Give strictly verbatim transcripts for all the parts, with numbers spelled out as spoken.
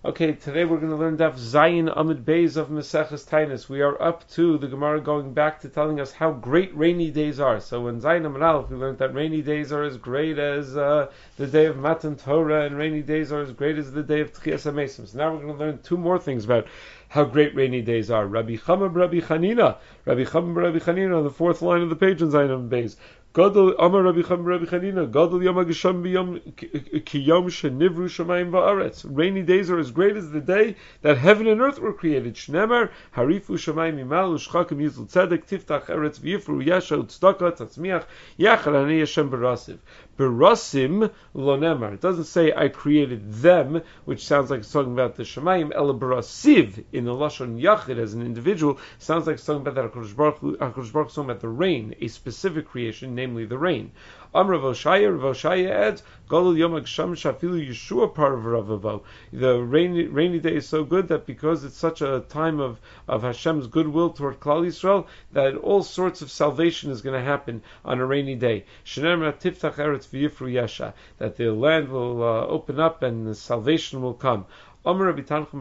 Okay, today we're going to learn Daf Zayin Amid Beis of Maseches Tainus. We are up to the Gemara going back to telling us how great rainy days are. So in Zayin Amid Aleph we learned that rainy days are as great as uh, the day of Matan Torah, and rainy days are as great as the day of Tchias HaMesim. So now we're going to learn two more things about how great rainy days are. Rabbi Chama Rabbi Chanina, Rabbi Chama Rabbi Chanina on the fourth line of the page in Zayin Amid Beis. Gadol Amar Rabbi Chama Rabbi Chanina, Gadol Yom HaGesham B'Yom Ki Yom Shenivru Shamayim Va'aretz. Rainy days are as great as the day that heaven and earth were created. Shnemer Harifu Shamayim Imal Ushchakim Yizul Tzedek Tiftach Eretz V'Yifru Yasha Utzdaka Tatzmiach Yachar Ani Hashem Berasiv. Berasim Lonemar. It doesn't say I created them, which sounds like it's talking about the Shamayim. Ela Berasiv in the Lashon Yachid as an individual sounds like it's talking about that HaKadosh Baruch Hu is talking about the rain, a specific creation, namely the rain. Amr Rav Oshaya, Rav Oshaya adds, Gadol Yom HaGesham Shafilu Yeshua Par V'Ravavo. The rainy, rainy day is so good that because it's such a time of, of Hashem's goodwill toward Klal Yisrael, that all sorts of salvation is going to happen on a rainy day. Shenemar Tiftach Eretz V'Yifru Yasha. That the land will uh, open up and the salvation will come. Rain only comes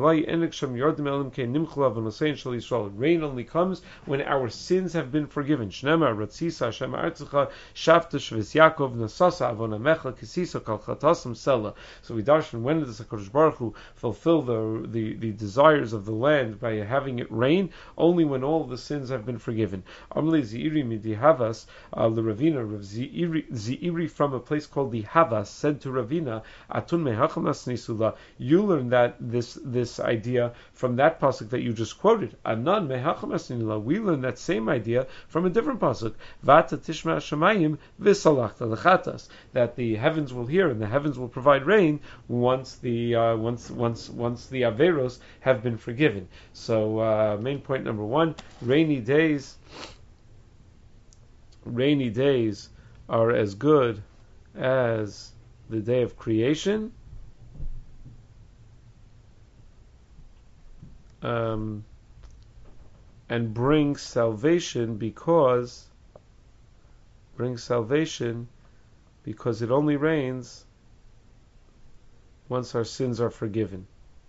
when our sins have been forgiven. So we darshan, when does the HaKadosh Baruch Hu fulfill the, the, the desires of the land by having it rain? Only when all the sins have been forgiven. Zi'iri from a place called the Havas said to Ravina, you learn that this this idea from that pasuk that you just quoted. Anan mehacham asinila. We learn that same idea from a different pasuk. Vata tishma shamayim v'salachta lechatas. That the heavens will hear and the heavens will provide rain once the uh, once once once the averos have been forgiven. So uh, main point number one: rainy days. Rainy days are as good as the day of creation. Um, and brings salvation because brings salvation because it only rains once our sins are forgiven.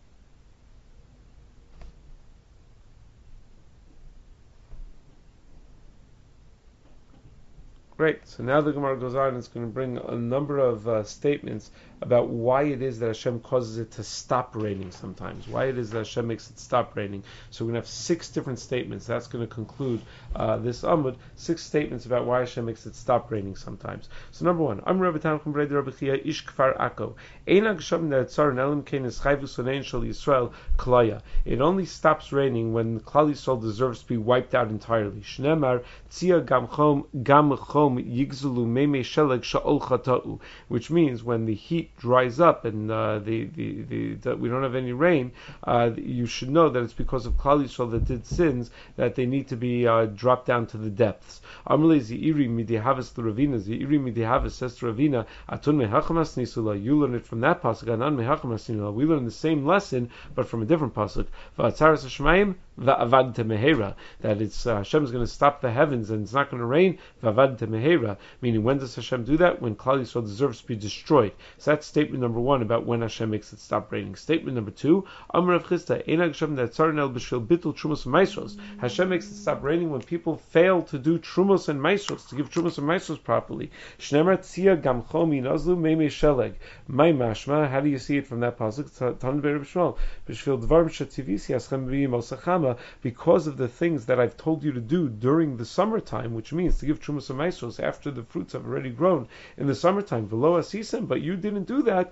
Great. So now the Gemara goes on and it's going to bring a number of uh, statements about why it is that Hashem causes it to stop raining sometimes. Why it is that Hashem makes it stop raining. So we're going to have six different statements. That's going to conclude uh, this Amud. Six statements about why Hashem makes it stop raining sometimes. So number one, Am Rabbi Tanchum Brei Rabbi Chia Ish Kfar Akko. Ein HaGesham Ne'atzar Ne'elim Kein Eschayvu Sonein Shel Yisrael Klaya. It only stops raining when Klal Yisrael deserves to be wiped out entirely. Shnemar Tzia Gam Chom Gam Chom Yigzulu Meme Sheleg Sha'ol Chata'u. Which means when the heat dries up and uh, the, the, the, the we don't have any rain, uh, you should know that it's because of Klal Yisrael that did sins that they need to be uh, dropped down to the depths. Amalei Zi'iri Midihavas to Ravina. Zi'iri Midihavas says to Ravina, Atun Mehachamas Nisula. You learn it from that pasuk. Anan Mehachamas Nisula. We learn the same lesson, but from a different pasuk. Va'atzaras Hashmayim va'avad temehera. That it's uh, Hashem is going to stop the heavens and it's not going to rain. Va'avad temehera. Meaning, when does Hashem do that? When Klal Yisrael deserves to be destroyed. So that's statement number one about when Hashem makes it stop raining. Statement number two, Amar Rav Chisda, Ein HaGesham Ne'atzar El B'Shel Bitul Trumos and Maisros. Hashem makes it stop raining when people fail to do Trumos and Maisros, to give Trumos and Maisros properly. Shnemar Tzia Gam Chomi Nazlu Meimei Sheleg. My mashma, how do you see it from that pasuk? Tan Be'er B'Shmuel. B'Shvil Dvarim Shetivisi Aschem B'Yim Osachama. Because of the things that I've told you to do during the summertime, which means to give Trumos and Maisros after the fruits have already grown in the summertime. V'lo Asisem, but you didn't do that.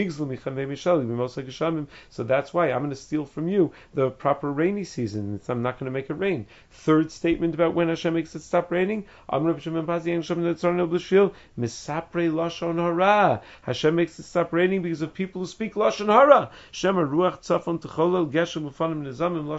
So that's why I'm going to steal from you the proper rainy season. I'm not going to make it rain. Third statement about when Hashem makes it stop raining. Hashem makes it stop raining because of people who speak lashon hara.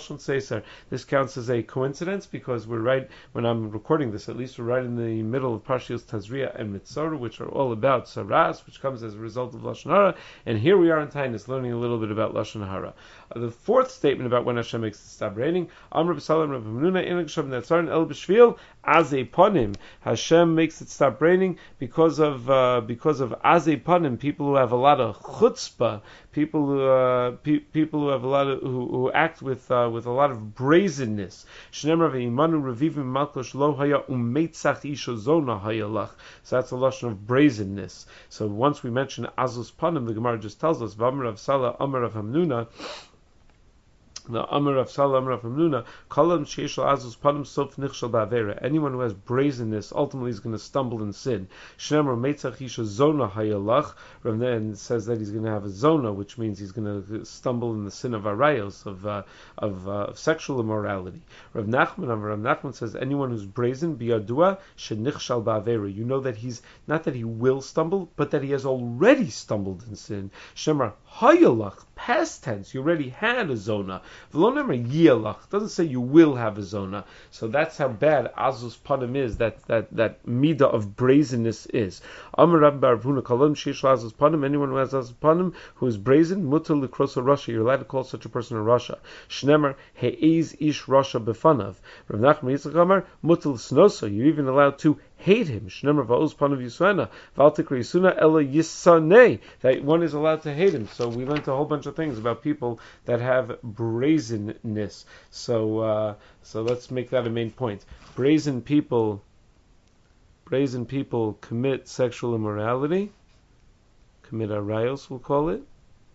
Beisar. This counts as a coincidence because we're right, when I'm recording this, at least we're right in the middle of Parshios Tazria and Mitzora, which are all about Saras, which comes as a result of Lashon Hara, and here we are in Tainus, learning a little bit about Lashon Hara. Uh, the fourth statement about when Hashem makes it stop raining, Amr b'Salam Rav Hamnuna, Inig Shem Netzarin El B'Shvil, Azei Panim, Hashem makes it stop raining because of, uh, because of Azei Panim, people who have a lot of chutzpah, people who, uh, pe- people who have a lot of, who, who act with, uh, with a lot of brazenness. Shnemar ve'imanu revivim malkosh lo haya umeitzach isho zona hayalach. So that's a lashon of brazenness. So once we mention Azus Panim, the Gemara just tells us, V'amar of Salah, Amar of Hamnuna, the Amar of Salah, Amar of Hamnuna, Kolam sheishal Azus Panim sof nichshal ba'avera. Anyone who has brazenness ultimately is going to stumble in sin. Shnemar meitzach isha zona hayalach. Rav then says that he's going to have a zona, which means he's going to stumble in the sin of arayos, of uh, of, uh, of sexual immorality. Rav Nachman, Rav Nachman says anyone who's brazen biyadua shenichshal ba'avera. You know that he's not that he will stumble, but that he has already stumbled in sin. Shnemar hayalach, past tense. You already had a zona. It doesn't say you will have a zona. So that's how bad Azus Panim is, that that that midah of brazenness is. Amar Rabbi Bar Huna Kalam Sheish Azus Panim. Anyone who has Azus Panim, who is brazen, mutal likrosa Rasha. You're allowed to call such a person a Rasha. Shnemer he'ez ish Rasha befanav. Rav Nachman Yitzchak Amar mutal snosa. You're even allowed to hate him. Shnemer va'oz Panav Yisvena v'altikra Yisuna ela Yisanei. That one is allowed to hate him. So we learned a whole bunch of things about people that have brazenness. So uh, so let's make that a main point. Brazen people, brazen people commit sexual immorality, commit arayos, we'll call it.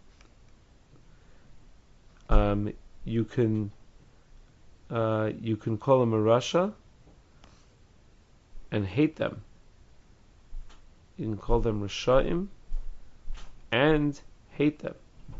Um, you can uh, you can call them a rasha and hate them. You can call them Risha'im and hate them.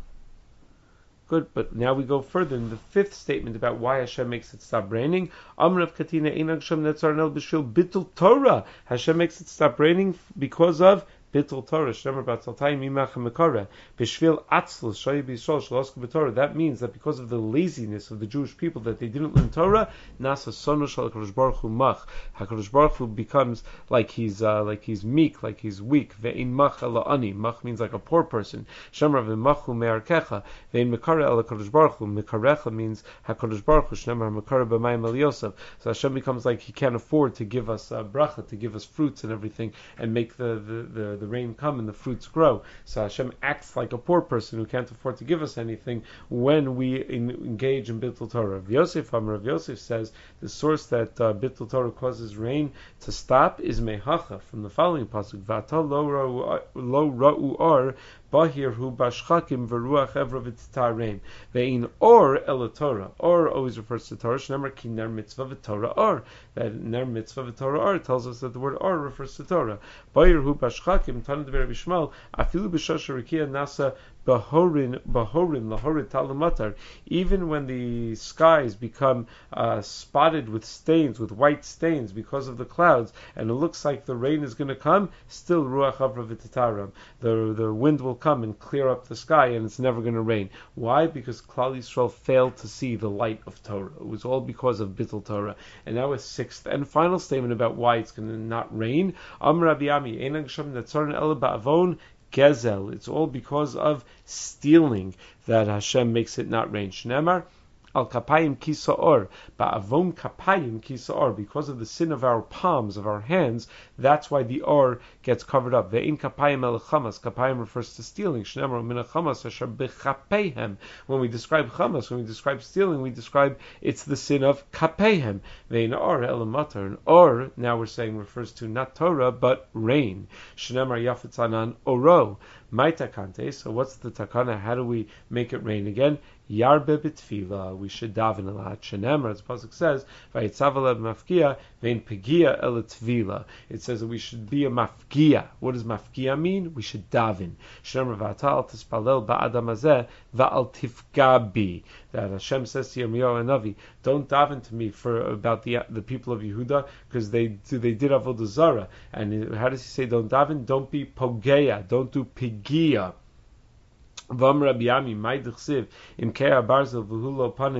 Good, but now we go further in the fifth statement about why Hashem makes it stop raining. Amrav Katina Einag Shem Netzar Nel B'Shil Bittul Torah. Hashem makes it stop raining because of Bittul Torah. Shemar Batzaltai Mimach Mekara B'Shvil Atzlus Shayi B'Yisrael Shalosku B'Torah. That means that because of the laziness of the Jewish people that they didn't learn Torah, Nasa Sonu Shal HaKadosh Baruch Hu Mach. HaKadosh Baruch Hu becomes like he's uh, like he's meek, like he's weak. Ve'in Mach Ela Ani. Mach means like a poor person. Shemar V'Machu Me'arkecha Ve'in Mekara Ela HaKadosh Baruch Hu. Mekarecha means HaKadosh Baruch Hu. Shemar Mekara B'Mayim El Yosef. So Hashem becomes like he can't afford to give us uh, bracha, to give us fruits and everything, and make the the, the the rain come and the fruits grow. So Hashem acts like a poor person who can't afford to give us anything when we in, engage in Bittul Torah. Rav Yosef, Amar Rav Yosef says the source that uh, Bittul Torah causes rain to stop is Mehacha, from the following pasuk: Vata lo ra'u ar bahir hu bashchakim v'ruach evra v'titareim ve'in or el Torah. Or always refers to Torah. Shnemar ki ner mitzvah v'Torah or. That ner mitzvah v'Torah or tells us that the word or refers to Torah. Bahir hu bashchakim tanad v'Rabbi Shmuel afilu b'shasha rikia nasa bahorin bahorin lahorid talamatar. Even when the skies become uh, spotted with stains, with white stains because of the clouds, and it looks like the rain is going to come, still ruach avra v'titaram. The the wind will come and clear up the sky, and it's never going to rain. Why? Because Klal Yisrael failed to see the light of Torah. It was all because of Bittul Torah. And now a sixth and final statement about why it's going to not rain. Am Rabbi Ami Einag Shem Netzarn El Ba'avon Gezel. It's all because of stealing that Hashem makes it not rain. Shnemar Al kapayim kisaor, ba'avon kapayim kisaor. Because of the sin of our palms, of our hands, that's why the or gets covered up. Ve'in kapayim el chamas. Kapayim refers to stealing. Shnemar min chamas asher b'chapeihem. When we describe chamas, when we describe stealing, we describe it's the sin of kapeihem. Ve'in or el matar. And or, now we're saying, refers to not Torah but rain. Shnemar yafetzanan oro. My takante. So what's the takana? How do we make it rain again? Yarbe b'tfila. We should daven a lot. Shenemar, as the pasuk says, vayitzav mafkia vein pegia el tvila. It says that we should be a mafkia. What does mafkia mean? We should daven. Shenemar v'atal tispalel ba'adam hazeh va'al tifgabi. That Hashem says to Yirmiyahu Hanavi, don't daven to me for about the the people of Yehuda because they they did avodah zara. And how does he say don't daven? Don't be pogeya. Don't do pigia. Vam Rabbi Yami, my dechsiv, im kei barzel v'hu lo panim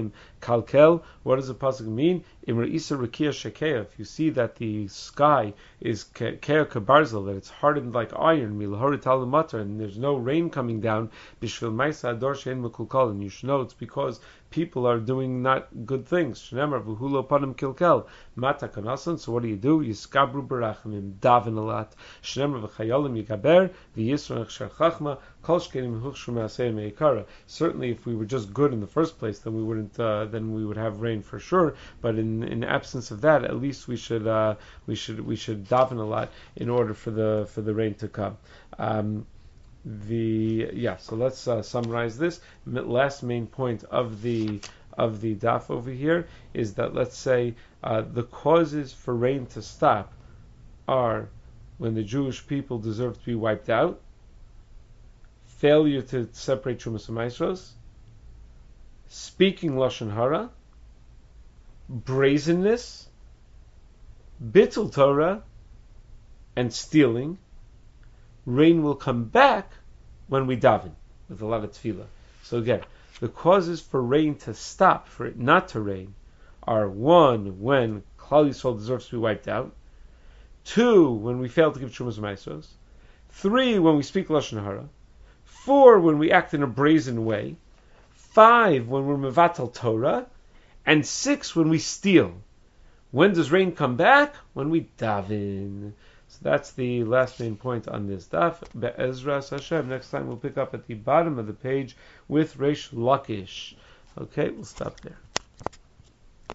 Kalkel, what does the pasuk mean? Imra isa rakia shekeya. If you see that the sky is kea kabarzel, that it's hardened like iron, milhorit al and there's no rain coming down, bishvil ma'isa ador she'en mekulkal, and you should know it's because people are doing not good things. Shnemar v'hulo panim kilkel mata kanasan. So what do you do? Yiskabru barachimim daven a lot. Shnemar v'chayalim yigaber v'yisron chshar chachma kol shkenim huchshu me'aseh me'ikara. Certainly, if we were just good in the first place, then we wouldn't. Uh, then we would have rain for sure. But in in absence of that, at least we should uh, we should we should daven a lot in order for the for the rain to come. Um, the yeah. So let's uh, summarize this. Last main point of the of the daf over here is that let's say uh, the causes for rain to stop are when the Jewish people deserve to be wiped out, failure to separate Trumas and Maasros, speaking Lashon Hara, brazenness, bittul Torah, and stealing. Rain will come back when we daven with a lot of tefillah. So again, the causes for rain to stop, for it not to rain, are one, when Klal Yisrael deserves to be wiped out; two, when we fail to give Trumas and Maasros; three, when we speak Lashon Hara; four, when we act in a brazen way; five, when we're mevatel Torah; and six, when we steal. When does rain come back? When we daven. So that's the last main point on this daf. Be'ezras Hashem. Next time we'll pick up at the bottom of the page with Reish Lakish. Okay, we'll stop there.